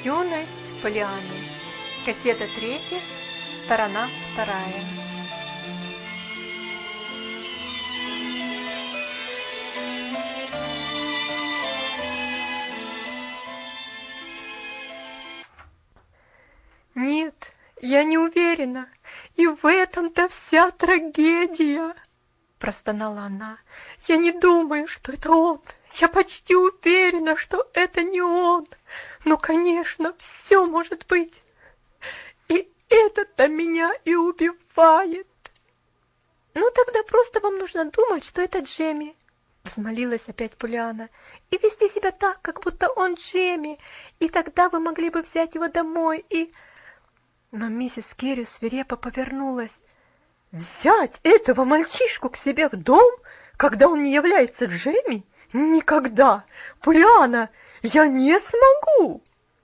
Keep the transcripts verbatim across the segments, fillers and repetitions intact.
Юность Полианны. Кассета третья, сторона вторая. Нет, я не уверена, и в этом-то вся трагедия, простонала она. Я не думаю, что это он. Я почти уверена, что это не он. Но, конечно, все может быть. И это-то меня и убивает. Ну, тогда просто вам нужно думать, что это Джемми, взмолилась опять Полианна, и вести себя так, как будто он Джемми, и тогда вы могли бы взять его домой и... Но миссис Керри свирепо повернулась. Взять этого мальчишку к себе в дом, когда он не является Джемми? Никогда! Полианна, я не смогу!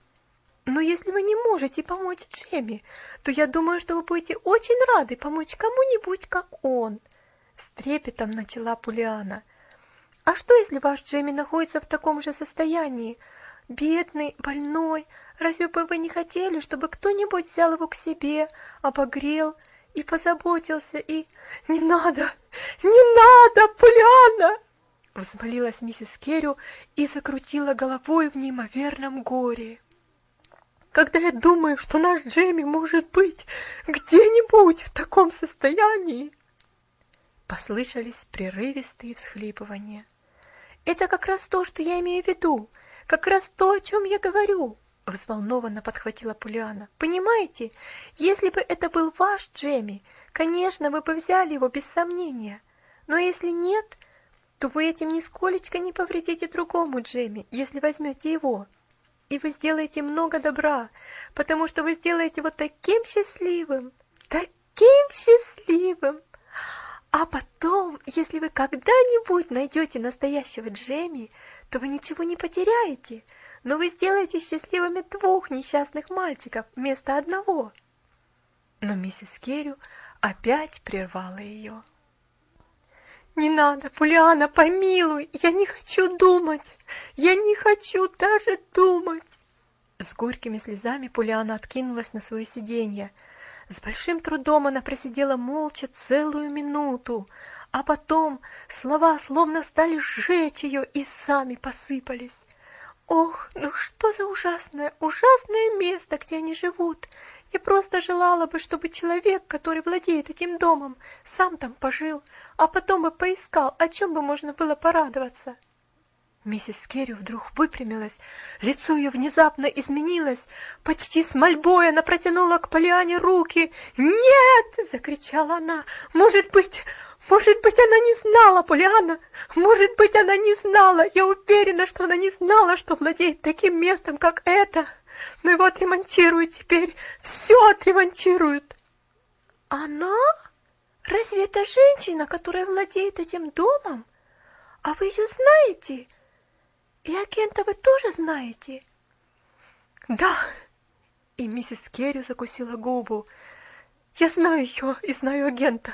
Но если вы не можете помочь Джемми, то я думаю, что вы будете очень рады помочь кому-нибудь, как он. С трепетом начала Полианна. А что, если ваш Джемми находится в таком же состоянии? Бедный, больной. Разве бы вы не хотели, чтобы кто-нибудь взял его к себе, обогрел и позаботился, и... Не надо! Не надо, Полианна! Взмолилась миссис Керри и закрутила головой в неимоверном горе. Когда я думаю, что наш Джемми может быть где-нибудь в таком состоянии... Послышались прерывистые всхлипывания. Это как раз то, что я имею в виду, как раз то, о чем я говорю, взволнованно подхватила Полианна. Понимаете, если бы это был ваш Джемми, конечно, вы бы взяли его без сомнения, но если нет, то вы этим нисколечко не повредите другому Джемми, если возьмете его. И вы сделаете много добра, потому что вы сделаете его таким счастливым, таким счастливым. А потом, если вы когда-нибудь найдете настоящего Джемми, то вы ничего не потеряете, но вы сделаете счастливыми двух несчастных мальчиков вместо одного. Но миссис Керри опять прервала ее. Не надо, Полианна, помилуй, я не хочу думать, я не хочу даже думать. С горькими слезами Полианна откинулась на свое сиденье. С большим трудом она просидела молча целую минуту, а потом слова словно стали сжечь ее и сами посыпались. Ох, ну что за ужасное, ужасное место, где они живут. Я просто желала бы, чтобы человек, который владеет этим домом, сам там пожил, а потом бы поискал, о чем бы можно было порадоваться. Миссис Керри вдруг выпрямилась, лицо ее внезапно изменилось, почти с мольбой она протянула к Полианне руки. «Нет!» — закричала она. «Может быть, может быть, она не знала, Полианна, может быть, она не знала, я уверена, что она не знала, что владеет таким местом, как это, но его отремонтируют теперь, все отремонтируют». «Она? Разве это женщина, которая владеет этим домом? А вы ее знаете? И агента вы тоже знаете?» «Да!» И миссис Керри закусила губу. «Я знаю ее и знаю агента».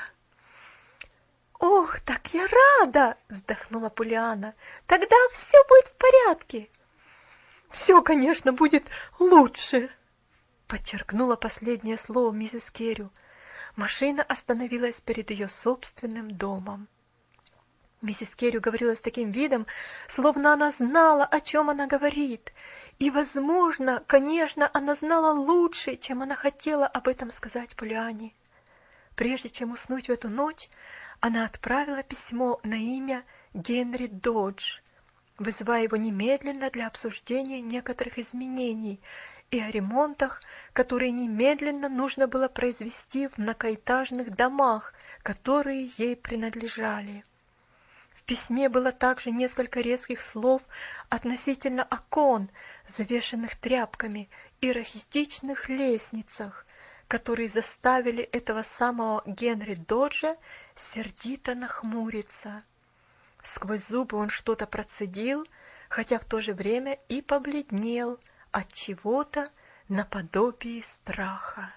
«Ох, так я рада!» — вздохнула Полианна. «Тогда все будет в порядке». «Все, конечно, будет лучше», — подчеркнула последнее слово миссис Керри. Машина остановилась перед ее собственным домом. Миссис Керри говорила с таким видом, словно она знала, о чем она говорит. И, возможно, конечно, она знала лучше, чем она хотела об этом сказать Полианне. Прежде чем уснуть в эту ночь, она отправила письмо на имя Генри Додж, вызывая его немедленно для обсуждения некоторых изменений и о ремонтах, которые немедленно нужно было произвести в многоэтажных домах, которые ей принадлежали. В письме было также несколько резких слов относительно окон, завешенных тряпками, и рахитичных лестницах, которые заставили этого самого Генри Доджа сердито нахмуриться. Сквозь зубы он что-то процедил, хотя в то же время и побледнел от чего-то наподобие страха.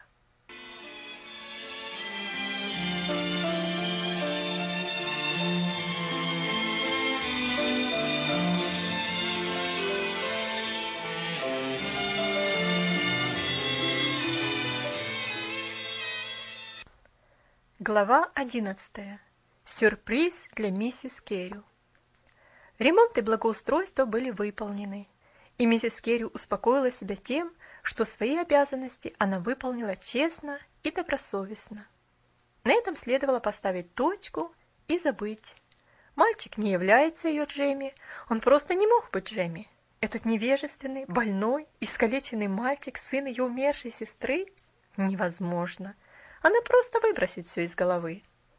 Глава одиннадцатая. Сюрприз для миссис Керрю. Ремонт и благоустройство были выполнены, и миссис Керрю успокоила себя тем, что свои обязанности она выполнила честно и добросовестно. На этом следовало поставить точку и забыть. Мальчик не является ее Джемми, он просто не мог быть Джемми. Этот невежественный, больной, искалеченный мальчик, сын ее умершей сестры? Невозможно. Она просто выбросит все из головы.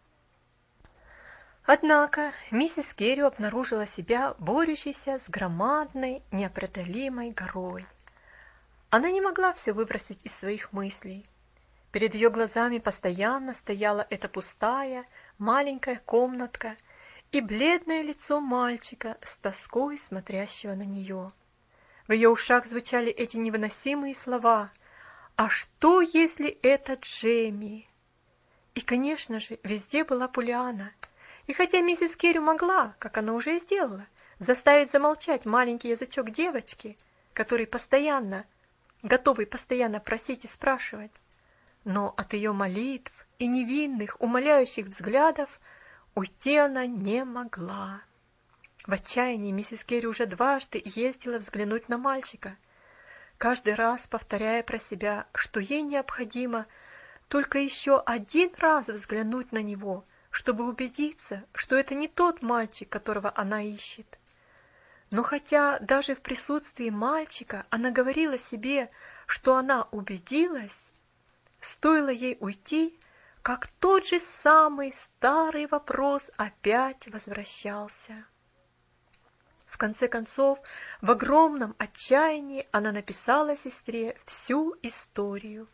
Однако миссис Керрю обнаружила себя борющейся с громадной, неопределимой горой. Она не могла все выбросить из своих мыслей. Перед ее глазами постоянно стояла эта пустая, маленькая комнатка и бледное лицо мальчика, с тоской смотрящего на нее. В ее ушах звучали эти невыносимые слова: «А что, если это Джемми?» И, конечно же, везде была Поллианна. И хотя миссис Керрю могла, как она уже и сделала, заставить замолчать маленький язычок девочки, который постоянно, готовый постоянно просить и спрашивать, но от ее молитв и невинных, умоляющих взглядов уйти она не могла. В отчаянии миссис Керрю уже дважды ездила взглянуть на мальчика, каждый раз повторяя про себя, что ей необходимо только еще один раз взглянуть на него, чтобы убедиться, что это не тот мальчик, которого она ищет. Но хотя даже в присутствии мальчика она говорила себе, что она убедилась, стоило ей уйти, как тот же самый старый вопрос опять возвращался. В конце концов, в огромном отчаянии она написала сестре всю историю.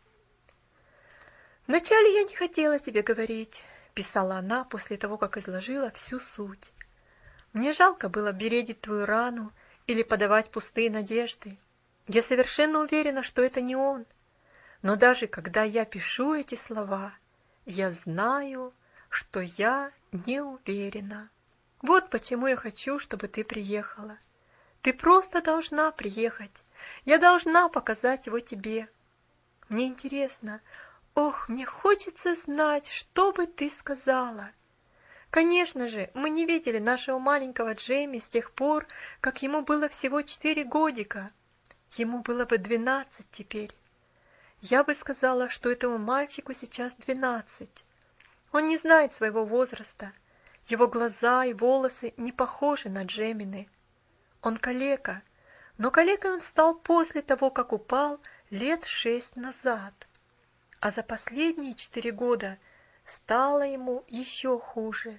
«Вначале я не хотела тебе говорить», — писала она после того, как изложила всю суть. «Мне жалко было бередить твою рану или подавать пустые надежды. Я совершенно уверена, что это не он. Но даже когда я пишу эти слова, я знаю, что я не уверена. Вот почему я хочу, чтобы ты приехала. Ты просто должна приехать. Я должна показать его тебе. Мне интересно, ох, мне хочется знать, что бы ты сказала. Конечно же, мы не видели нашего маленького Джемми с тех пор, как ему было всего четыре годика. Ему было бы двенадцать теперь. Я бы сказала, что этому мальчику сейчас двенадцать. Он не знает своего возраста. Его глаза и волосы не похожи на Джеммины. Он калека, но калекой он стал после того, как упал лет шесть назад. А за последние четыре года стало ему еще хуже.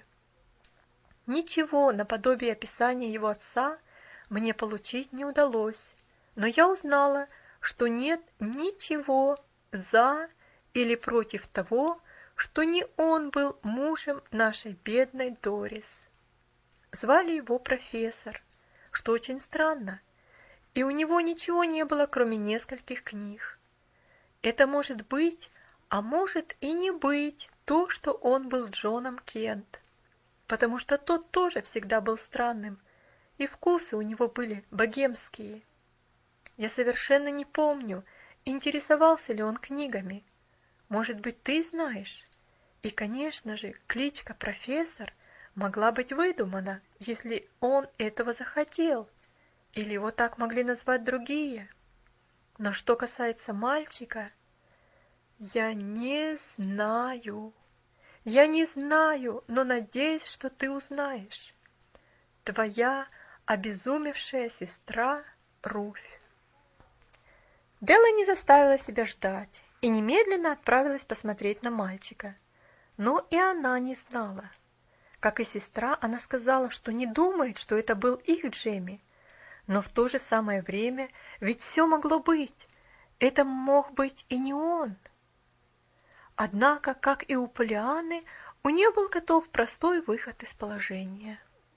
Ничего наподобие описания его отца мне получить не удалось, но я узнала, что нет ничего за или против того, что не он был мужем нашей бедной Дорис. Звали его профессор, что очень странно, и у него ничего не было, кроме нескольких книг. Это может быть, а может и не быть то, что он был Джоном Кент, потому что тот тоже всегда был странным, и вкусы у него были богемские. Я совершенно не помню, интересовался ли он книгами. Может быть, ты знаешь? И, конечно же, кличка «профессор» могла быть выдумана, если он этого захотел, или его так могли назвать другие. Но что касается мальчика, я не знаю. Я не знаю, но надеюсь, что ты узнаешь. Твоя обезумевшая сестра Руфь. Делла не заставила себя ждать и немедленно отправилась посмотреть на мальчика. Но и она не знала. Как и сестра, она сказала, что не думает, что это был их Джемми. Но в то же самое время ведь все могло быть. Это мог быть и не он. Однако, как и у Поллианны, у нее был готов простой выход из положения.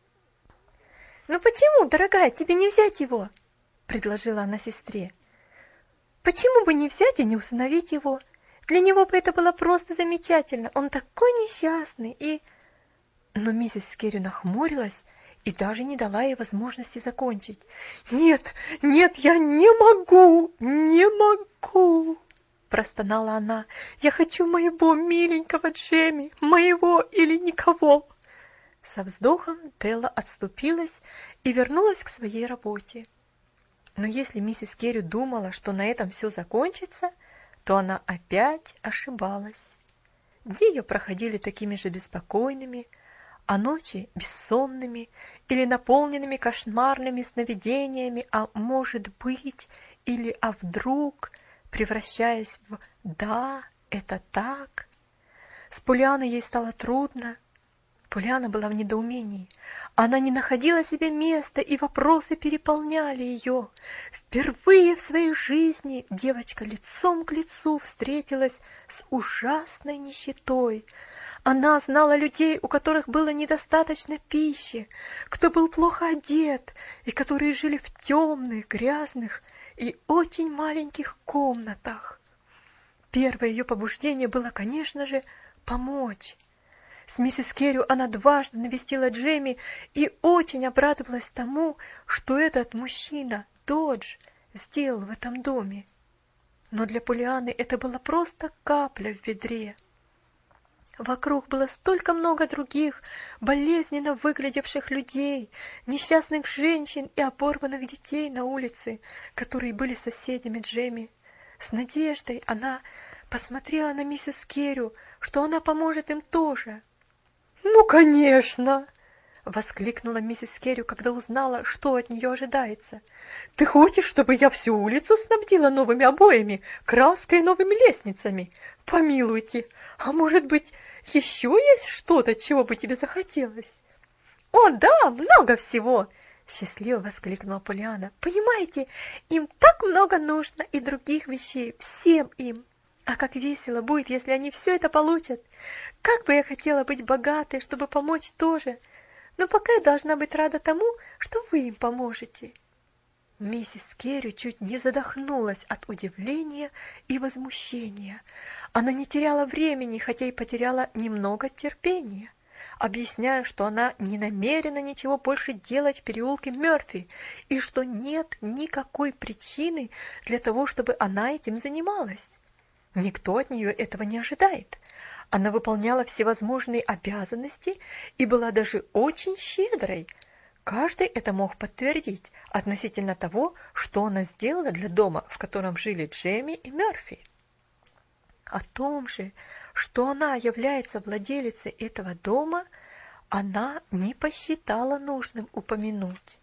«Ну почему, дорогая, тебе не взять его?» – предложила она сестре. «Почему бы не взять и не усыновить его? Для него бы это было просто замечательно. Он такой несчастный и...» Но миссис Керрю нахмурилась и даже не дала ей возможности закончить. «Нет, нет, я не могу, не могу!» – простонала она. «Я хочу моего миленького Джемми, моего или никого!» Со вздохом Делла отступилась и вернулась к своей работе. Но если миссис Керри думала, что на этом все закончится, то она опять ошибалась. Дни ее проходили такими же беспокойными, а ночи бессонными или наполненными кошмарными сновидениями, а может быть, или а вдруг, превращаясь в «да, это так». С Поллианной ей стало трудно. Поллианна была в недоумении. Она не находила себе места, и вопросы переполняли ее. Впервые в своей жизни девочка лицом к лицу встретилась с ужасной нищетой. Она знала людей, у которых было недостаточно пищи, кто был плохо одет, и которые жили в темных, грязных и очень маленьких комнатах. Первое ее побуждение было, конечно же, помочь. С миссис Керри она дважды навестила Джемми и очень обрадовалась тому, что этот мужчина, Додж, сделал в этом доме. Но для Поллианны это была просто капля в ведре. Вокруг было столько много других, болезненно выглядевших людей, несчастных женщин и оборванных детей на улице, которые были соседями Джемми. С надеждой она посмотрела на миссис Керри, что она поможет им тоже. «Ну, конечно!» — воскликнула миссис Керри, когда узнала, что от нее ожидается. «Ты хочешь, чтобы я всю улицу снабдила новыми обоями, краской и новыми лестницами? Помилуйте, а может быть, еще есть что-то, чего бы тебе захотелось?» «О, да, много всего!» — счастливо воскликнула Поллианна. «Понимаете, им так много нужно и других вещей, всем им. А как весело будет, если они все это получат! Как бы я хотела быть богатой, чтобы помочь тоже! Но пока я должна быть рада тому, что вы им поможете!» Миссис Керри чуть не задохнулась от удивления и возмущения. Она не теряла времени, хотя и потеряла немного терпения, объясняя, что она не намерена ничего больше делать в переулке Мёрфи и что нет никакой причины для того, чтобы она этим занималась. Никто от нее этого не ожидает. Она выполняла всевозможные обязанности и была даже очень щедрой. Каждый это мог подтвердить относительно того, что она сделала для дома, в котором жили Джемми и Мёрфи. О том же, что она является владелицей этого дома, она не посчитала нужным упомянуть.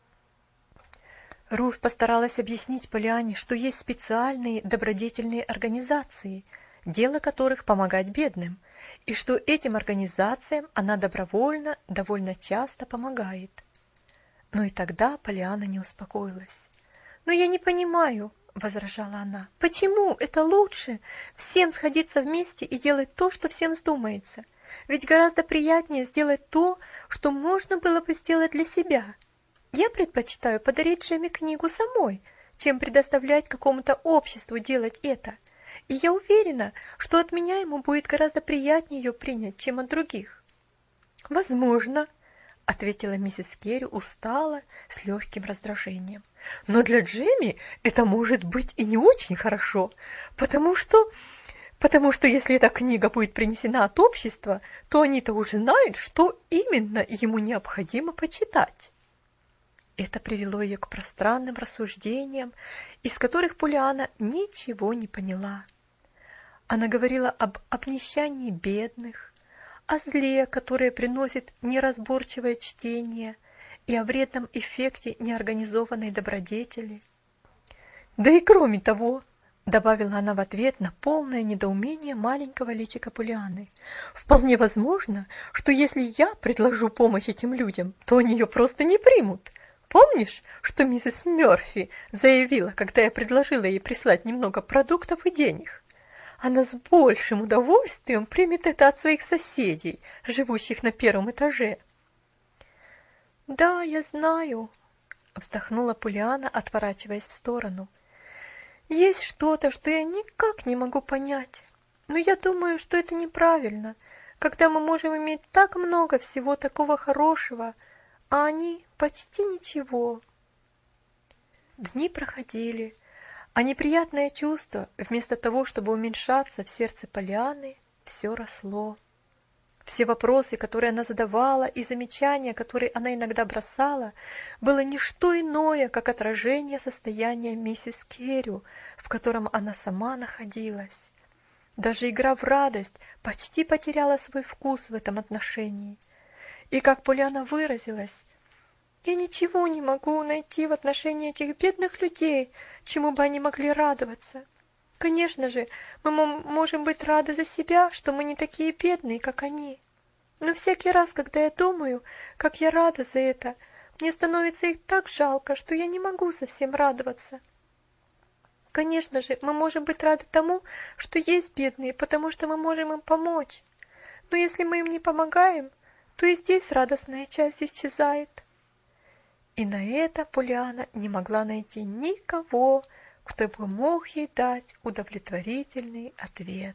Руфь постаралась объяснить Поллианне, что есть специальные добродетельные организации, дело которых помогать бедным, и что этим организациям она добровольно довольно часто помогает. Но и тогда Поллианна не успокоилась. «Но я не понимаю», — возражала она, — «почему это лучше всем сходиться вместе и делать то, что всем вздумается? Ведь гораздо приятнее сделать то, что можно было бы сделать для себя. Я предпочитаю подарить Джемми книгу самой, чем предоставлять какому-то обществу делать это. И я уверена, что от меня ему будет гораздо приятнее ее принять, чем от других». «Возможно», — ответила миссис Керри устало, с легким раздражением. «Но для Джемми это может быть и не очень хорошо, потому что... потому что если эта книга будет принесена от общества, то они-то уж знают, что именно ему необходимо почитать». Это привело ее к пространным рассуждениям, из которых Поллианна ничего не поняла. Она говорила об обнищании бедных, о зле, которое приносит неразборчивое чтение, и о вредном эффекте неорганизованной добродетели. «Да и кроме того», — добавила она в ответ на полное недоумение маленького личика Поллианны, «вполне возможно, что если я предложу помощь этим людям, то они ее просто не примут. Помнишь, что миссис Мёрфи заявила, когда я предложила ей прислать немного продуктов и денег? Она с большим удовольствием примет это от своих соседей, живущих на первом этаже». «Да, я знаю», — вздохнула Поллианна, отворачиваясь в сторону. «Есть что-то, что я никак не могу понять. Но я думаю, что это неправильно, когда мы можем иметь так много всего такого хорошего, а они почти ничего». Дни проходили, А неприятное чувство, вместо того, чтобы уменьшаться в сердце Полианны, все росло. Все вопросы, которые она задавала, и замечания, которые она иногда бросала, было не что иное, как отражение состояния миссис Керрю, в котором она сама находилась. Даже игра в радость почти потеряла свой вкус в этом отношении. И как Полианна выразилась: «Я ничего не могу найти в отношении этих бедных людей, чему бы они могли радоваться. Конечно же, мы можем быть рады за себя, что мы не такие бедные, как они. Но всякий раз, когда я думаю, как я рада за это, мне становится их так жалко, что я не могу совсем радоваться. Конечно же, мы можем быть рады тому, что есть бедные, потому что мы можем им помочь. Но если мы им не помогаем, то и здесь радостная часть исчезает». И на это Полианна не могла найти никого, кто бы мог ей дать удовлетворительный ответ.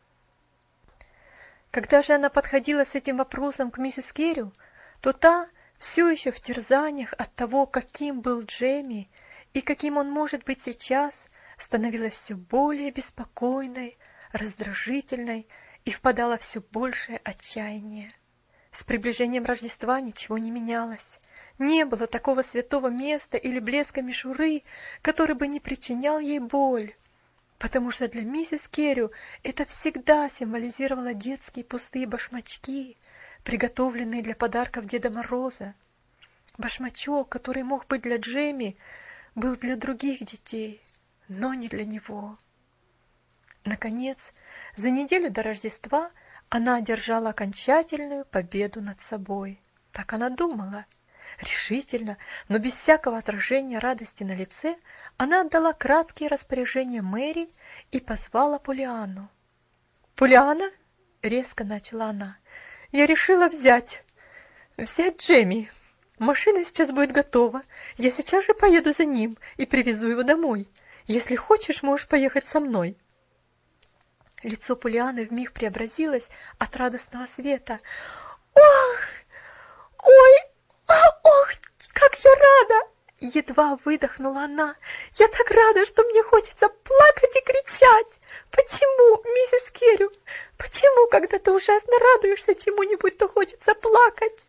Когда же она подходила с этим вопросом к миссис Керрю, то та, все еще в терзаниях от того, каким был Джемми и каким он может быть сейчас, становилась все более беспокойной, раздражительной и впадала в все большее отчаяние. С приближением Рождества ничего не менялось. Не было такого святого места или блеска мишуры, который бы не причинял ей боль, потому что для миссис Керрю это всегда символизировало детские пустые башмачки, приготовленные для подарков Деда Мороза. Башмачок, который мог быть для Джемми, был для других детей, но не для него. Наконец, за неделю до Рождества она одержала окончательную победу над собой. Так она думала. Решительно, но без всякого отражения радости на лице, она отдала краткие распоряжения Мэри и позвала Полианну. «Полианна», — резко начала она, — «я решила взять, взять Джемми. Машина сейчас будет готова. Я сейчас же поеду за ним и привезу его домой. Если хочешь, можешь поехать со мной». Лицо Полианны вмиг преобразилось от радостного света. «Ох! Ой! Ох, как я рада!» Едва выдохнула она. «Я так рада, что мне хочется плакать и кричать! Почему, миссис Керрю? Почему, когда ты ужасно радуешься чему-нибудь, то хочется плакать?»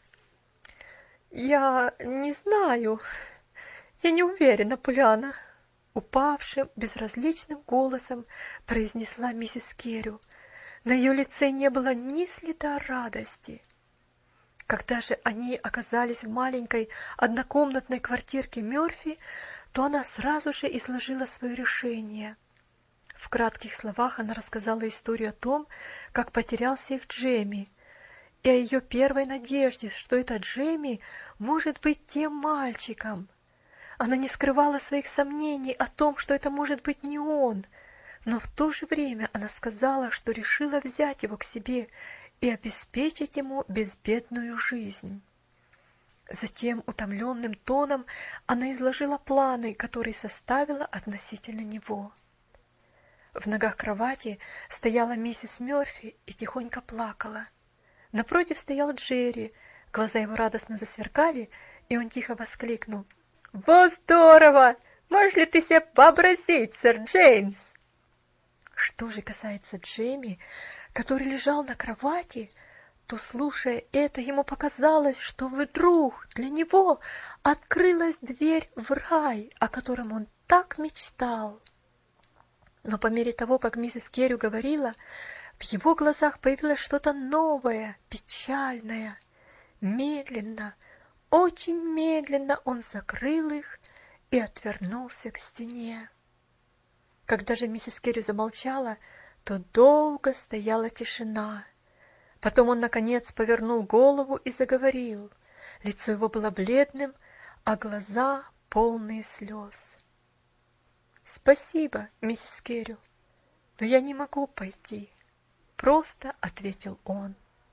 «Я не знаю. Я не уверена, Полианна», — упавшим, безразличным голосом произнесла миссис Керрю. На ее лице не было ни следа радости. Когда же они оказались в маленькой однокомнатной квартирке Мёрфи, то она сразу же изложила свое решение. В кратких словах она рассказала историю о том, как потерялся их Джемми, и о ее первой надежде, что этот Джемми может быть тем мальчиком. Она не скрывала своих сомнений о том, что это может быть не он, но в то же время она сказала, что решила взять его к себе и обеспечить ему безбедную жизнь. Затем утомленным тоном она изложила планы, которые составила относительно него. В ногах кровати стояла миссис Мёрфи и тихонько плакала. Напротив стоял Джерри, глаза его радостно засверкали, и он тихо воскликнул: «Во здорово! Можешь ли ты себе вообразить, сэр Джеймс?» Что же касается Джемми, который лежал на кровати, то, слушая это, ему показалось, что вдруг для него открылась дверь в рай, о котором он так мечтал. Но по мере того, как миссис Керрю говорила, в его глазах появилось что-то новое, печальное. Медленно, очень медленно он закрыл их и отвернулся к стене. Когда же миссис Керрю замолчала, то долго стояла тишина. Потом он, наконец, повернул голову и заговорил. Лицо его было бледным, а глаза полные слез. «Спасибо, миссис Керрю, но я не могу пойти», — просто ответил он.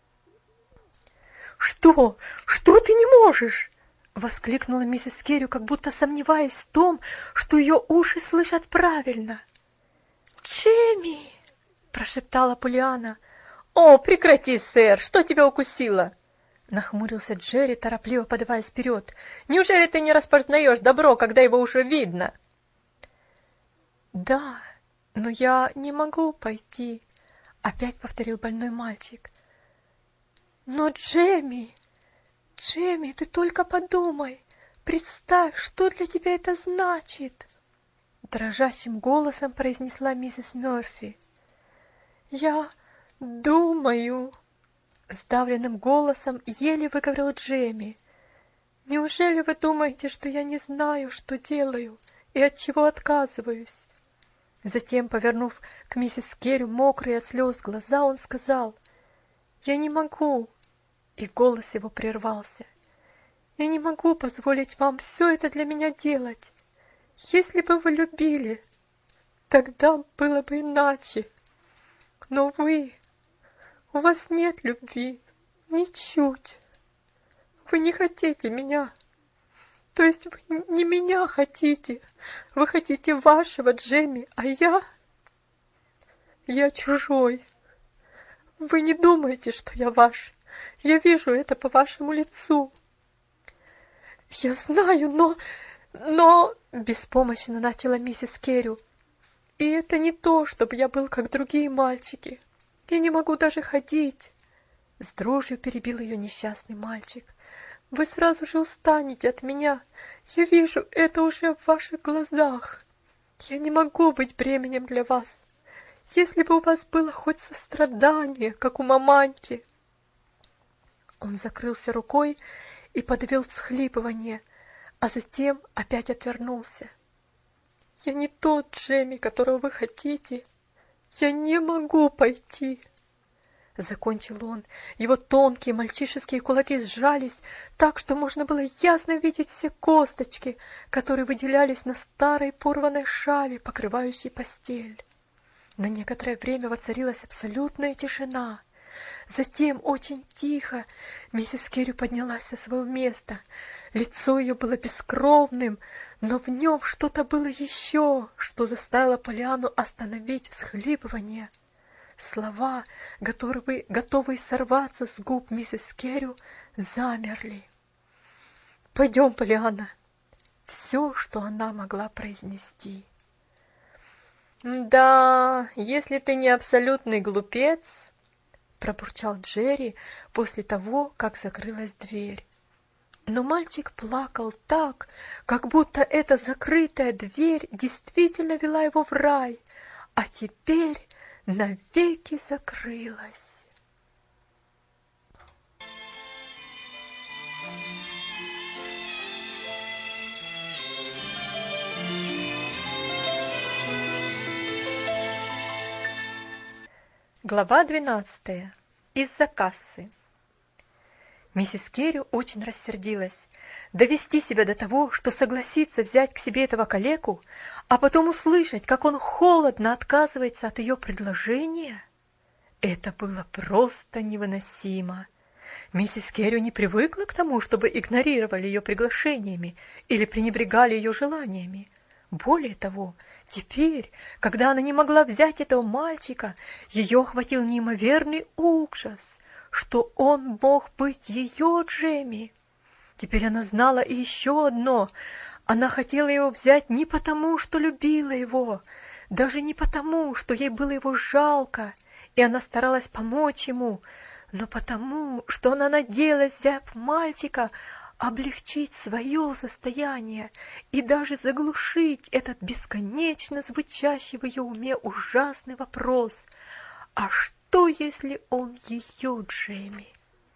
«Что? Что ты не можешь?» — воскликнула миссис Керрю, как будто сомневаясь в том, что ее уши слышат правильно. «Джемми!» — прошептала Полианна. «О, прекрати, сэр! Что тебя укусило?» — нахмурился Джерри, торопливо подаваясь вперед. «Неужели ты не распознаешь добро, когда его уже видно?» «Да, но я не могу пойти», — опять повторил больной мальчик. «Но, Джемми, Джемми, ты только подумай, представь, что для тебя это значит!» Дрожащим голосом произнесла миссис Мёрфи. «Я думаю...» Сдавленным голосом еле выговорил Джемми. «Неужели вы думаете, что я не знаю, что делаю и от чего отказываюсь?» Затем, повернув к миссис Керри мокрые от слез глаза, он сказал: «Я не могу...» И голос его прервался. «Я не могу позволить вам все это для меня делать. Если бы вы любили, тогда было бы иначе. Но вы... У вас нет любви. Ничуть. Вы не хотите меня. То есть вы не меня хотите. Вы хотите вашего Джемми, а я... Я чужой. Вы не думаете, что я ваш. Я вижу это по вашему лицу». «Я знаю, но... но...» — беспомощно начала миссис Керрю. «И это не то, чтобы я был, как другие мальчики. Я не могу даже ходить». С дрожью перебил ее несчастный мальчик. «Вы сразу же устанете от меня. Я вижу это уже в ваших глазах. Я не могу быть бременем для вас. Если бы у вас было хоть сострадание, как у маманьки». Он закрылся рукой и подавил всхлипывание, а затем опять отвернулся. «Я не тот Джемми, которого вы хотите. Я не могу пойти», — закончил он. Его тонкие мальчишеские кулаки сжались так, что можно было ясно видеть все косточки, которые выделялись на старой порванной шали, покрывающей постель. На некоторое время воцарилась абсолютная тишина. Затем очень тихо миссис Керри поднялась со своего места. Лицо ее было бескровным, но в нем что-то было еще, что заставило Полианну остановить всхлипывание. Слова, готовые, готовые сорваться с губ миссис Керри, замерли. «Пойдем, Полианна!» Все, что она могла произнести. «Да, если ты не абсолютный глупец», — пробурчал Джерри после того, как закрылась дверь. Но мальчик плакал так, как будто эта закрытая дверь действительно вела его в рай, а теперь навеки закрылась. Глава двенадцатая. Из-за кассы. Миссис Керри очень рассердилась. Довести себя до того, что согласится взять к себе этого калеку, а потом услышать, как он холодно отказывается от ее предложения, это было просто невыносимо. Миссис Керри не привыкла к тому, чтобы игнорировали ее приглашениями или пренебрегали ее желаниями. Более того, теперь, когда она не могла взять этого мальчика, ее охватил неимоверный ужас, что он мог быть ее Джемми. Теперь она знала и еще одно. Она хотела его взять не потому, что любила его, даже не потому, что ей было его жалко, и она старалась помочь ему, но потому, что она надеялась, взяв мальчика, облегчить свое состояние и даже заглушить этот бесконечно звучащий в ее уме ужасный вопрос: а что, если он ее Джемми?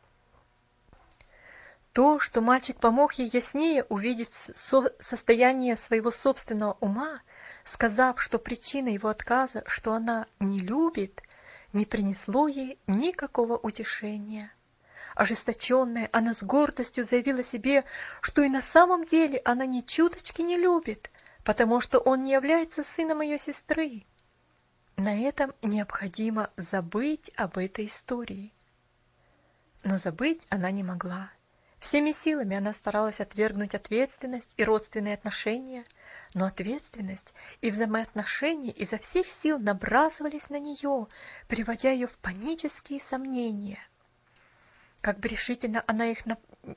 То, что мальчик помог ей яснее увидеть со- состояние своего собственного ума, сказав, что причина его отказа, что она не любит, не принесло ей никакого утешения. Ожесточенная, она с гордостью заявила себе, что и на самом деле она ни чуточки не любит, потому что он не является сыном ее сестры. На этом необходимо забыть об этой истории. Но забыть она не могла. Всеми силами она старалась отвергнуть ответственность и родственные отношения, но ответственность и взаимоотношения изо всех сил набрасывались на нее, приводя ее в панические сомнения. Как бы решительно она их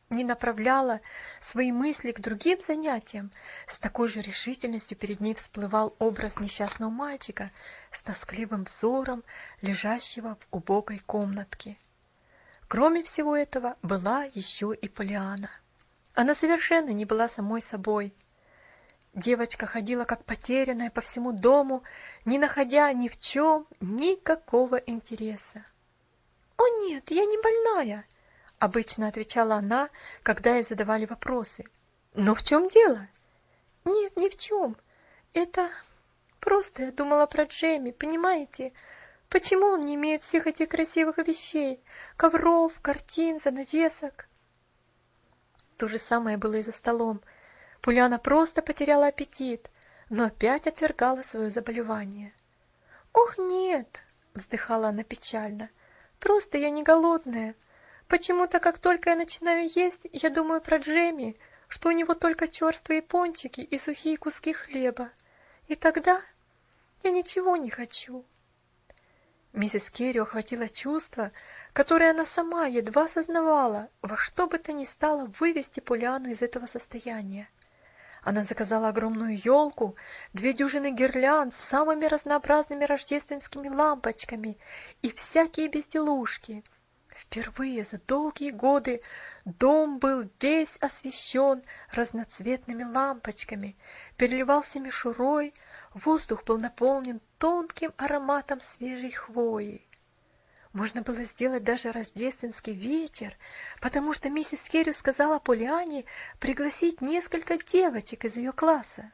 не направляла свои мысли к другим занятиям, с такой же решительностью перед ней всплывал образ несчастного мальчика с тоскливым взором, лежащего в убогой комнатке. Кроме всего этого, была еще и Полианна. Она совершенно не была самой собой. Девочка ходила как потерянная по всему дому, не находя ни в чем никакого интереса. «О нет, я не больная!» — обычно отвечала она, когда ей задавали вопросы. «Но в чем дело?» «Нет, ни в чем. Это просто я думала про Джемми, понимаете? Почему он не имеет всех этих красивых вещей? Ковров, картин, занавесок?» То же самое было и за столом. Полианна просто потеряла аппетит, но опять отвергала свое заболевание. «Ох, нет!» — вздыхала она печально. «Просто я не голодная. Почему-то, как только я начинаю есть, я думаю про Джемми, что у него только черствые пончики и сухие куски хлеба. И тогда я ничего не хочу». Миссис Керри охватило чувство, которое она сама едва осознавала, во что бы то ни стало вывести Полианну из этого состояния. Она заказала огромную елку, две дюжины гирлянд с самыми разнообразными рождественскими лампочками и всякие безделушки. Впервые за долгие годы дом был весь освещен разноцветными лампочками, переливался мишурой, воздух был наполнен тонким ароматом свежей хвои. Можно было сделать даже рождественский вечер, потому что миссис Керри сказала Полианне пригласить несколько девочек из ее класса.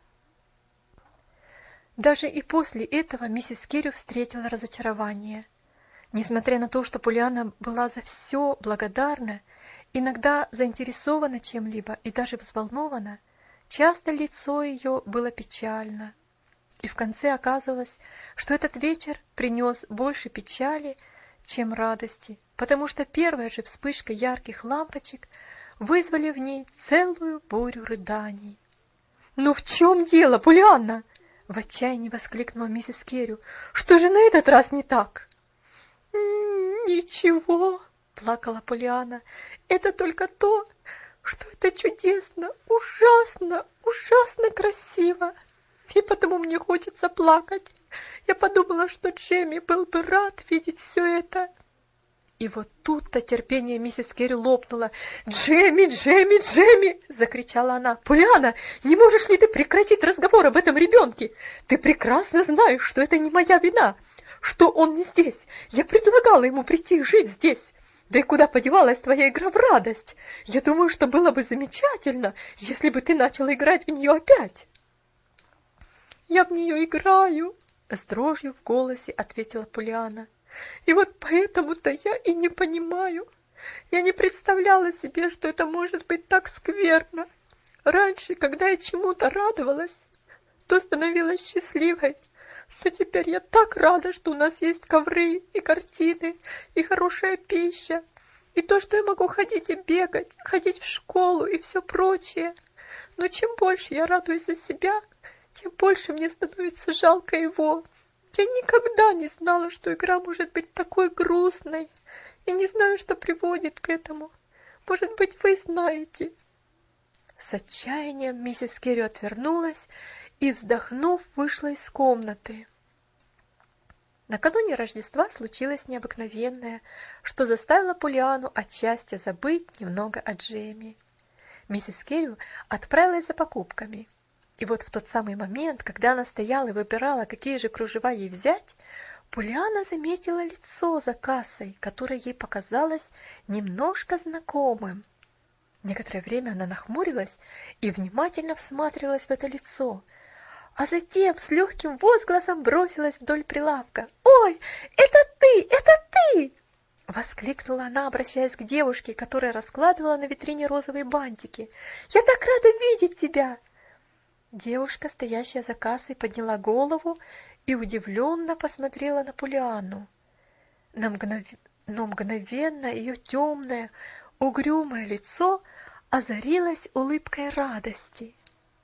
Даже и после этого миссис Керри встретила разочарование. Несмотря на то, что Полианна была за все благодарна, иногда заинтересована чем-либо и даже взволнована, часто лицо ее было печально. И в конце оказалось, что этот вечер принес больше печали, чем радости, потому что первая же вспышка ярких лампочек вызвали в ней целую бурю рыданий. «Ну в чем дело, Полианна?» — в отчаянии воскликнула миссис Керри. «Что же на этот раз не так?» «Ничего», — плакала Полианна, — «это только то, что это чудесно, ужасно, ужасно красиво. И потому мне хочется плакать. Я подумала, что Джемми был бы рад видеть все это». И вот тут-то терпение миссис Керри лопнуло. «Джемми, Джемми, Джемми!» — закричала она. «Полианна, не можешь ли ты прекратить разговор об этом ребенке? Ты прекрасно знаешь, что это не моя вина, что он не здесь. Я предлагала ему прийти и жить здесь. Да и куда подевалась твоя игра в радость? Я думаю, что было бы замечательно, если бы ты начала играть в нее опять». «Я в нее играю», — с дрожью в голосе ответила Полианна. «И вот поэтому-то я и не понимаю. Я не представляла себе, что это может быть так скверно. Раньше, когда я чему-то радовалась, то становилась счастливой. Но теперь я так рада, что у нас есть ковры и картины, и хорошая пища, и то, что я могу ходить и бегать, ходить в школу и все прочее. Но чем больше я радуюсь за себя, тем больше мне становится жалко его. Я никогда не знала, что игра может быть такой грустной, и не знаю, что приводит к этому. Может быть, вы знаете». С отчаянием миссис Керри отвернулась и, вздохнув, вышла из комнаты. Накануне Рождества случилось необыкновенное, что заставило Полианну отчасти забыть немного о Джемми. Миссис Керри отправилась за покупками. И вот в тот самый момент, когда она стояла и выбирала, какие же кружева ей взять, Полианна заметила лицо за кассой, которое ей показалось немножко знакомым. Некоторое время она нахмурилась и внимательно всматривалась в это лицо, а затем с легким возгласом бросилась вдоль прилавка. «Ой, это ты! Это ты!» — воскликнула она, обращаясь к девушке, которая раскладывала на витрине розовые бантики. «Я так рада видеть тебя!» Девушка, стоящая за кассой, подняла голову и удивленно посмотрела на Полианну. Но, мгнов... Но мгновенно ее темное, угрюмое лицо озарилось улыбкой радости.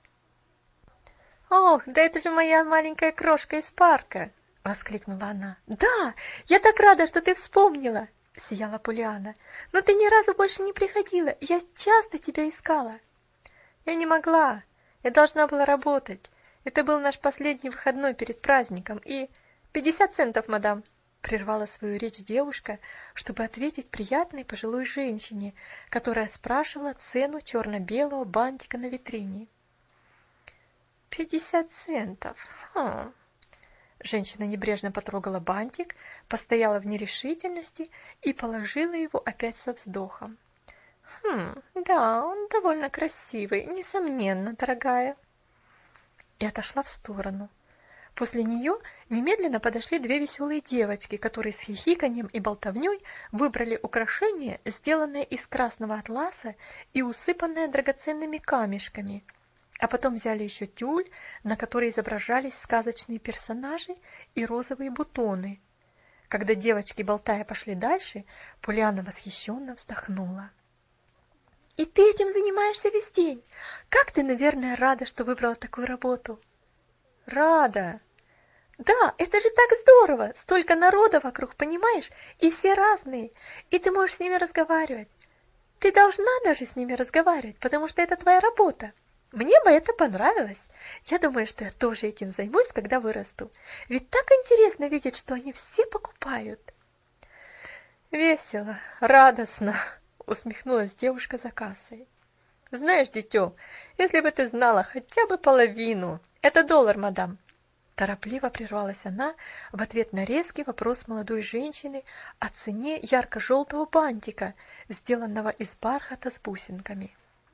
«Ох, да это же моя маленькая крошка из парка!» — воскликнула она. «Да, я так рада, что ты вспомнила! сияла Полианна. «Но ты ни разу больше не приходила, я часто тебя искала». «Я не могла, я должна была работать. Это был наш последний выходной перед праздником, и...» «Пятьдесят центов, мадам», — прервала свою речь девушка, чтобы ответить приятной пожилой женщине, которая спрашивала цену черно-белого бантика на витрине. «Пятьдесят центов, хм...» Женщина небрежно потрогала бантик, постояла в нерешительности и положила его опять со вздохом. «Хм, да, он довольно красивый, несомненно, дорогая». И отошла в сторону. После нее немедленно подошли две веселые девочки, которые с хихиканьем и болтовней выбрали украшение, сделанное из красного атласа и усыпанное драгоценными камешками, а потом взяли еще тюль, на которой изображались сказочные персонажи и розовые бутоны. Когда девочки, болтая, пошли дальше, Полианна восхищенно вздохнула. «И ты этим занимаешься весь день? Как ты, наверное, рада, что выбрала такую работу?» «Рада!» «Да, это же так здорово! Столько народа вокруг, понимаешь? И все разные, и ты можешь с ними разговаривать. Ты должна даже с ними разговаривать, потому что это твоя работа. Мне бы это понравилось. Я думаю, что я тоже этим займусь, когда вырасту. Ведь так интересно видеть, что они все покупают». «Весело, радостно», — усмехнулась девушка за кассой. «Знаешь, дитё, если бы ты знала хотя бы половину...» «Это доллар, мадам». Торопливо прервалась она в ответ на резкий вопрос молодой женщины о цене ярко-желтого бантика, сделанного из бархата с бусинками.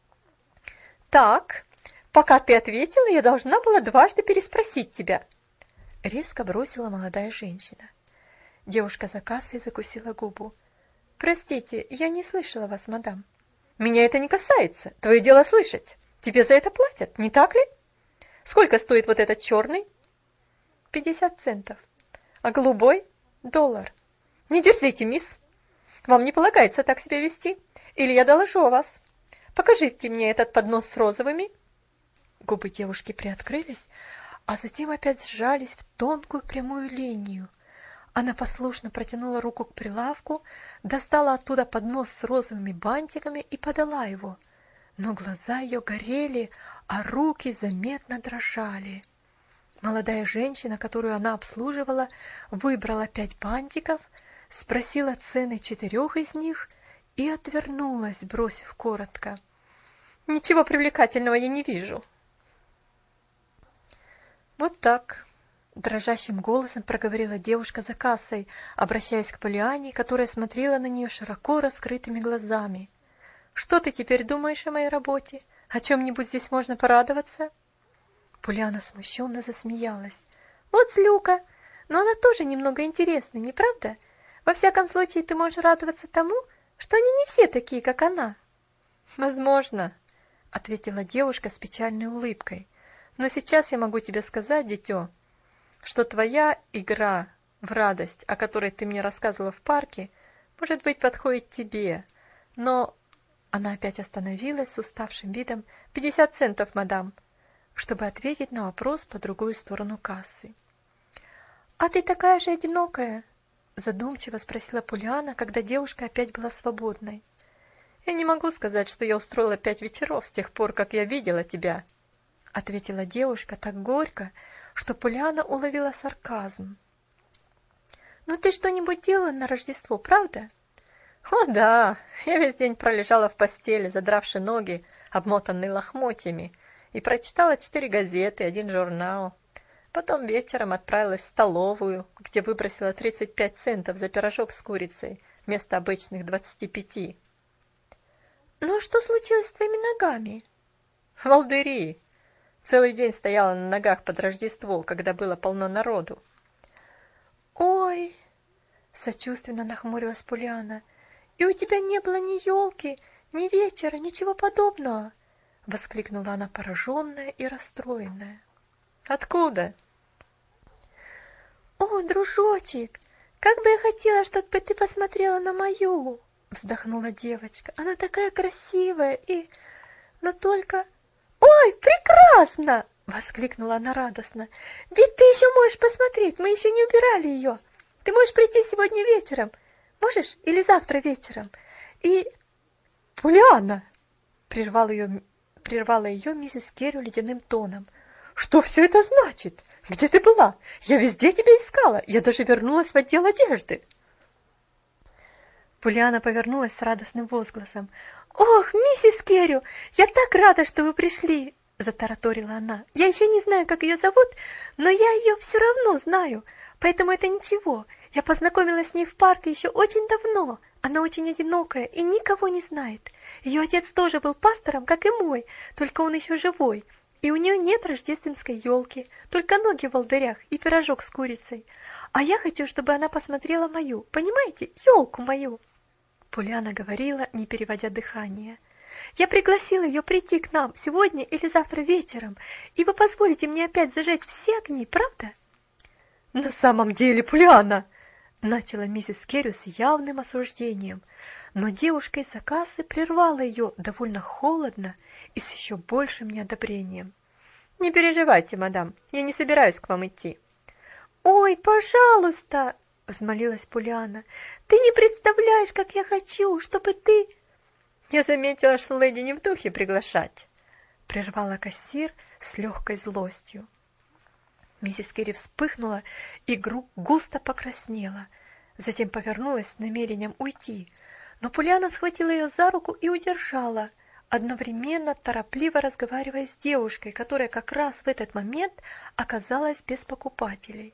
«Так, пока ты ответила, я должна была дважды переспросить тебя», — резко бросила молодая женщина. Девушка за кассой закусила губу. «Простите, я не слышала вас, мадам». «Меня это не касается, твое дело слышать. Тебе за это платят, не так ли? Сколько стоит вот этот черный?» «Пятьдесят центов. А голубой? Доллар». «Не дерзите, мисс. Вам не полагается так себя вести, или я доложу о вас. Покажите мне этот поднос с розовыми». Губы девушки приоткрылись, а затем опять сжались в тонкую прямую линию. Она послушно протянула руку к прилавку, достала оттуда поднос с розовыми бантиками и подала его. Но глаза ее горели, а руки заметно дрожали. Молодая женщина, которую она обслуживала, выбрала пять бантиков, спросила цены четырех из них и отвернулась, бросив коротко: «Ничего привлекательного я не вижу». «Вот так», — дрожащим голосом проговорила девушка за кассой, обращаясь к Полианне, которая смотрела на нее широко раскрытыми глазами. «Что ты теперь думаешь о моей работе? О чем-нибудь здесь можно порадоваться?» Полианна смущенно засмеялась. «Вот злюка, но она тоже немного интересная, не правда? Во всяком случае, ты можешь радоваться тому, что они не все такие, как она». «Возможно», — ответила девушка с печальной улыбкой. «Но сейчас я могу тебе сказать, дитё, что твоя игра в радость, о которой ты мне рассказывала в парке, может быть, подходит тебе, но...» Она опять остановилась с уставшим видом. «Пятьдесят центов, мадам», чтобы ответить на вопрос по другую сторону кассы. «А ты такая же одинокая?» задумчиво спросила Полианна, когда девушка опять была свободной. «Я не могу сказать, что я устроила пять вечеров с тех пор, как я видела тебя», ответила девушка так горько, что Полианна уловила сарказм. «Но ты что-нибудь делала на Рождество, правда?» «О да, я весь день пролежала в постели, задравши ноги, обмотанные лохмотьями, и прочитала четыре газеты, один журнал. Потом вечером отправилась в столовую, где выбросила тридцать пять центов за пирожок с курицей вместо обычных двадцати пяти. «Ну, что случилось с твоими ногами?» «Волдыри. Целый день стояла на ногах под Рождество, когда было полно народу». «Ой!» — сочувственно нахмурилась Полианна. «И у тебя не было ни елки, ни вечера, ничего подобного!» — воскликнула она, пораженная и расстроенная. «Откуда?» «О, дружочек, как бы я хотела, чтобы ты посмотрела на мою!» — вздохнула девочка. «Она такая красивая и... но только...» «Ой, прекрасно!» — воскликнула она радостно. «Ведь ты еще можешь посмотреть, мы еще не убирали ее. Ты можешь прийти сегодня вечером. Можешь? Или завтра вечером? И... Полианна! Прервал ее, прервала ее миссис Керри ледяным тоном. Что все это значит? Где ты была? Я везде тебя искала. Я даже вернулась в отдел одежды. Полианна повернулась с радостным возгласом. «Ох, миссис Керри, я так рада, что вы пришли!» – затараторила она. «Я еще не знаю, как ее зовут, но я ее все равно знаю, поэтому это ничего. Я познакомилась с ней в парке еще очень давно. Она очень одинокая и никого не знает. Ее отец тоже был пастором, как и мой, только он еще живой. И у нее нет рождественской елки, только ноги в волдырях и пирожок с курицей. А я хочу, чтобы она посмотрела мою, понимаете, елку мою!» Полианна говорила, не переводя дыхание. «Я пригласила ее прийти к нам сегодня или завтра вечером, и вы позволите мне опять зажечь все огни, правда?» «На самом деле, Полианна!» – начала миссис Керри с явным осуждением, но девушка из-за кассы прервала ее довольно холодно и с еще большим неодобрением. «Не переживайте, мадам, я не собираюсь к вам идти». «Ой, пожалуйста!» – взмолилась Полианна. «Ты не представляешь, как я хочу, чтобы ты...» «Я заметила, что леди не в духе приглашать», – прервала кассир с легкой злостью. Миссис Керри вспыхнула и густо покраснела, затем повернулась с намерением уйти, но Полианна схватила ее за руку и удержала, одновременно торопливо разговаривая с девушкой, которая как раз в этот момент оказалась без покупателей.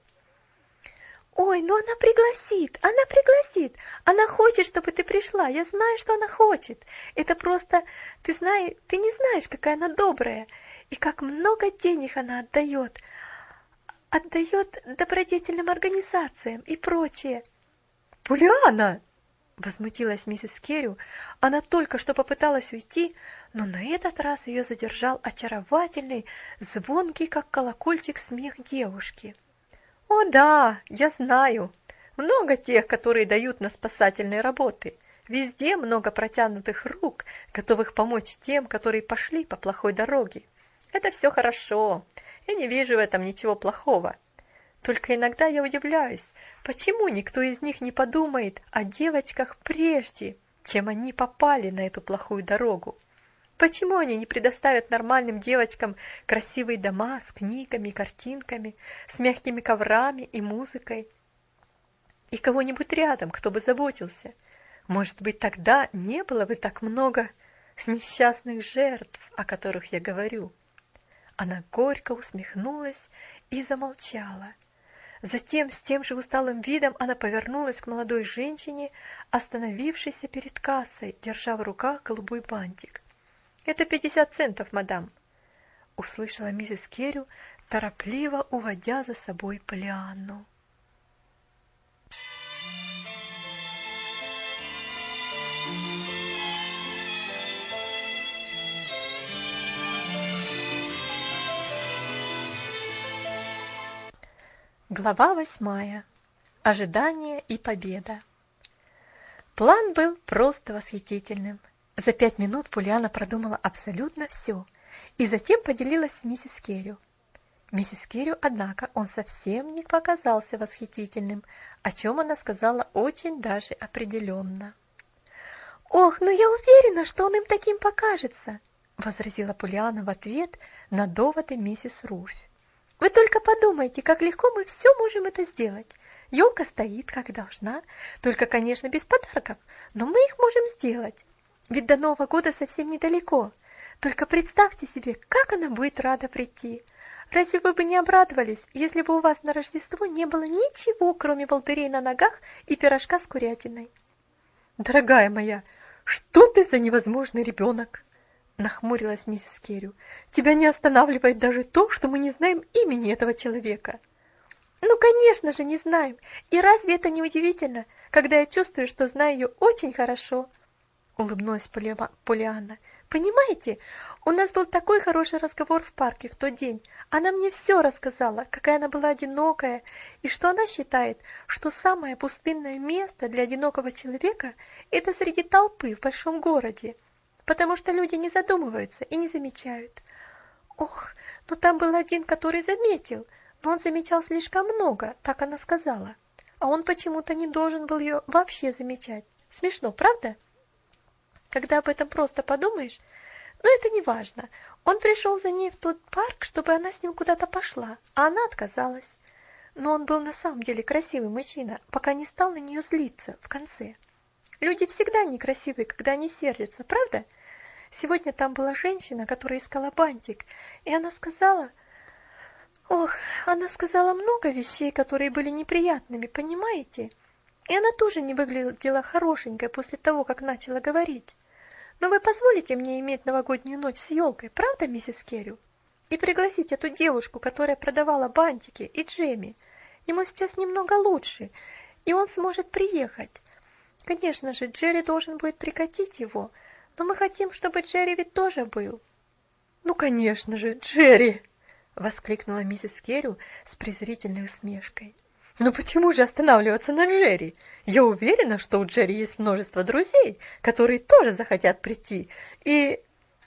«Ой, ну она пригласит, она пригласит, она хочет, чтобы ты пришла, я знаю, что она хочет. Это просто, ты знаешь, ты не знаешь, какая она добрая, и как много денег она отдает, отдает добродетельным организациям и прочее». «Полианна!» – возмутилась миссис Керри. Она только что попыталась уйти, но на этот раз ее задержал очаровательный, звонкий, как колокольчик, смех девушки. «О да, я знаю. Много тех, которые дают на спасательные работы. Везде много протянутых рук, готовых помочь тем, которые пошли по плохой дороге. Это все хорошо. Я не вижу в этом ничего плохого. Только иногда я удивляюсь, почему никто из них не подумает о девочках прежде, чем они попали на эту плохую дорогу. Почему они не предоставят нормальным девочкам красивые дома с книгами, картинками, с мягкими коврами и музыкой? И кого-нибудь рядом, кто бы заботился. Может быть, тогда не было бы так много несчастных жертв, о которых я говорю». Она горько усмехнулась и замолчала. Затем с тем же усталым видом она повернулась к молодой женщине, остановившейся перед кассой, держа в руках голубой бантик. «Это пятьдесят центов, мадам», – услышала миссис Керри, торопливо уводя за собой Полианну. Глава восьмая. Ожидание и победа. План был просто восхитительным. За пять минут Полианна продумала абсолютно все и затем поделилась с миссис Керри. Миссис Керри, однако, он совсем не показался восхитительным, о чем она сказала очень даже определенно. «Ох, ну я уверена, что он им таким покажется», – возразила Полианна в ответ на доводы миссис Руфь. «Вы только подумайте, как легко мы все можем это сделать. Елка стоит, как должна, только, конечно, без подарков, но мы их можем сделать. Ведь до Нового года совсем недалеко. Только представьте себе, как она будет рада прийти. Разве вы бы не обрадовались, если бы у вас на Рождество не было ничего, кроме волдырей на ногах и пирожка с курятиной?» «Дорогая моя, что ты за невозможный ребенок?» – нахмурилась миссис Керри. «Тебя не останавливает даже то, что мы не знаем имени этого человека». «Ну, конечно же, не знаем. И разве это не удивительно, когда я чувствую, что знаю ее очень хорошо?» – улыбнулась Полианна. «Понимаете, у нас был такой хороший разговор в парке в тот день. Она мне все рассказала, какая она была одинокая, и что она считает, что самое пустынное место для одинокого человека – это среди толпы в большом городе, потому что люди не задумываются и не замечают. Ох, ну там был один, который заметил, но он замечал слишком много, так она сказала. а он почему-то не должен был ее вообще замечать. Смешно, правда? Когда об этом просто подумаешь, но это не важно. Он пришел за ней в тот парк, чтобы она с ним куда-то пошла, а она отказалась. Но он был на самом деле красивый мужчина, пока не стал на нее злиться в конце. Люди всегда некрасивые, когда они сердятся, правда? Сегодня там была женщина, которая искала бантик, и она сказала... Ох, она сказала много вещей, которые были неприятными, понимаете? И она тоже не выглядела хорошенькой после того, как начала говорить. Но вы позволите мне иметь новогоднюю ночь с елкой, правда, миссис Керрю? И пригласить эту девушку, которая продавала бантики, и Джемми. Ему сейчас немного лучше, и он сможет приехать. Конечно же, Джерри должен будет прикатить его, но мы хотим, чтобы Джерри ведь тоже был. Ну, конечно же, Джерри! Воскликнула миссис Керрю с презрительной усмешкой. Но почему же останавливаться на Джерри? Я уверена, что у Джерри есть множество друзей, которые тоже захотят прийти. И...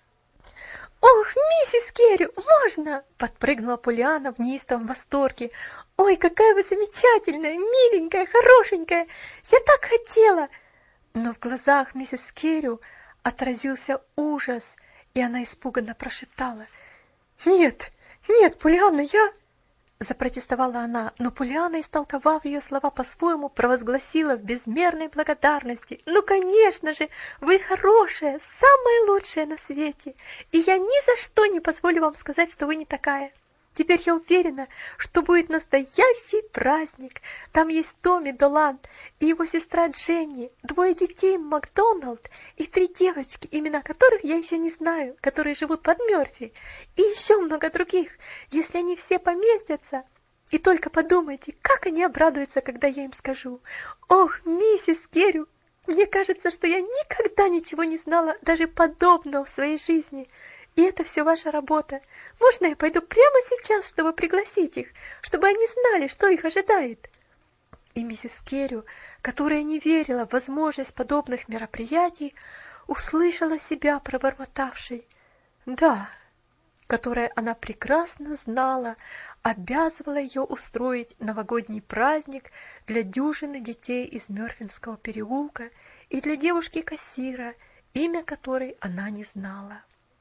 «Ох, миссис Керрю, можно?» – подпрыгнула Поллианна в неистовом восторге. «Ой, какая вы замечательная, миленькая, хорошенькая! Я так хотела!» Но в глазах миссис Керрю отразился ужас, и она испуганно прошептала: «Нет, нет, Поллианна, я...» Запротестовала она, но Поллианна, истолковав ее слова по-своему, провозгласила в безмерной благодарности: «Ну, конечно же, вы хорошая, самая лучшая на свете, и я ни за что не позволю вам сказать, что вы не такая. Теперь я уверена, что будет настоящий праздник. Там есть Томми Доланд и его сестра Дженни, двое детей Макдоналд и три девочки, имена которых я еще не знаю, которые живут под Мёрфи, и еще много других. Если они все поместятся, и только подумайте, как они обрадуются, когда я им скажу. Ох, миссис Керрю, мне кажется, что я никогда ничего не знала даже подобного в своей жизни. И это все ваша работа. Можно я пойду прямо сейчас, чтобы пригласить их, чтобы они знали, что их ожидает?» И миссис Керрю, которая не верила в возможность подобных мероприятий, услышала себя пробормотавшей «да», которое она прекрасно знала, обязывала ее устроить новогодний праздник для дюжины детей из Мёрфинского переулка и для девушки-кассира, имя которой она не знала.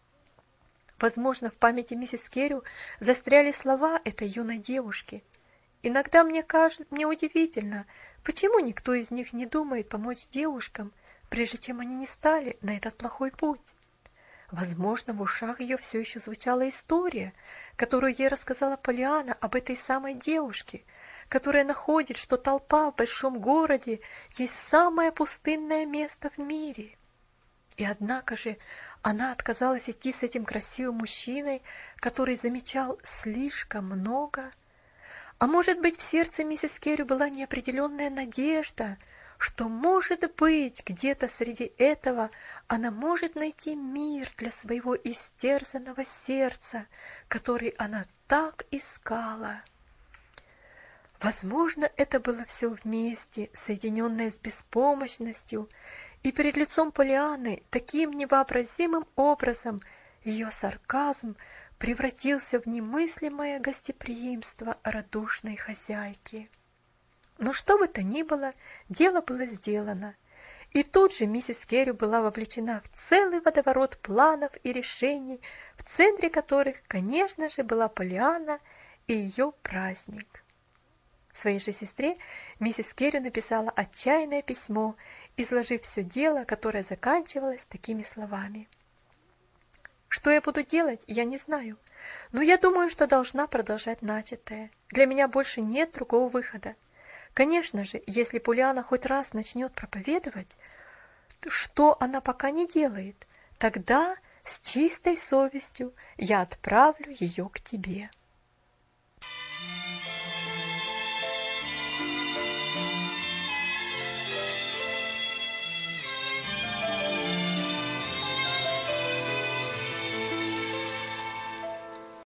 Возможно, в памяти миссис Керрю застряли слова этой юной девушки. Иногда мне кажется, мне удивительно, почему никто из них не думает помочь девушкам, прежде чем они не стали на этот плохой путь. Возможно, в ушах ее все еще звучала история, которую ей рассказала Поллианна об этой самой девушке, которая находит, что толпа в большом городе есть самое пустынное место в мире. И однако же она отказалась идти с этим красивым мужчиной, который замечал слишком много. А может быть, в сердце миссис Керрю была неопределенная надежда, что, может быть, где-то среди этого она может найти мир для своего истерзанного сердца, который она так искала. Возможно, это было все вместе, соединенное с беспомощностью, и перед лицом Поллианны таким невообразимым образом ее сарказм превратился в немыслимое гостеприимство радушной хозяйки. Но что бы то ни было, дело было сделано, и тут же миссис Керрю была вовлечена в целый водоворот планов и решений, в центре которых, конечно же, была Поллианна и ее праздник. Своей же сестре миссис Керрю написала отчаянное письмо, изложив все дело, которое заканчивалось такими словами: «Что я буду делать, я не знаю, но я думаю, что должна продолжать начатое. Для меня больше нет другого выхода. Конечно же, если Поллианна хоть раз начнет проповедовать, что она пока не делает, тогда с чистой совестью я отправлю ее к тебе».